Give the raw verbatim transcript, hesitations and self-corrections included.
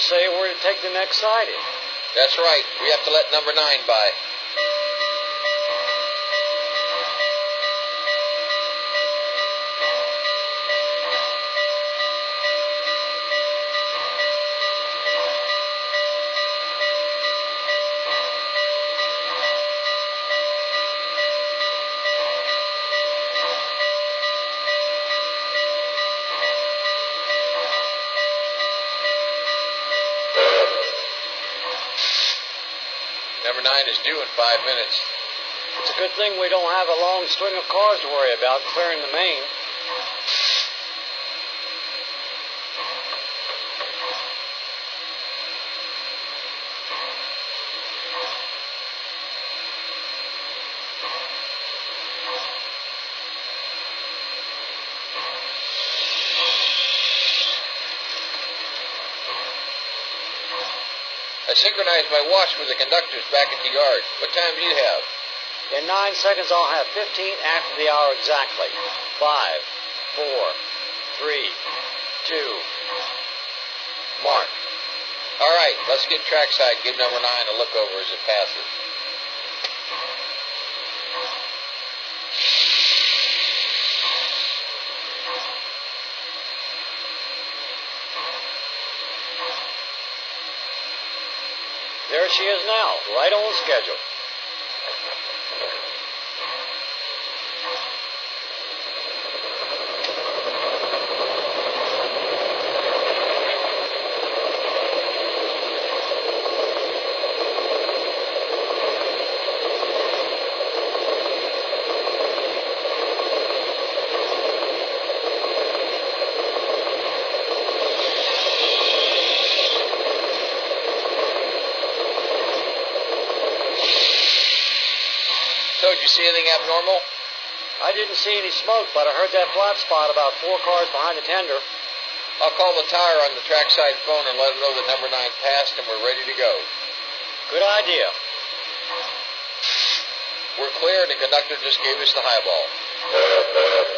say where to take the next siding. That's right. We have to let number nine by. Number nine is due in five minutes. It's a good thing we don't have a long string of cars to worry about clearing the main. I synchronized my watch with the conductors back at the yard. What time do you have? In nine seconds, I'll have fifteen after the hour exactly. Five, four, three, two, mark. All right, let's get trackside. Give number nine a look over as it passes. There she is now, right on schedule. So, did you see anything abnormal? I didn't see any smoke, but I heard that flat spot about four cars behind the tender. I'll call the tower on the trackside phone and let them know that number nine passed and we're ready to go. Good idea. We're clear and the conductor just gave us the highball.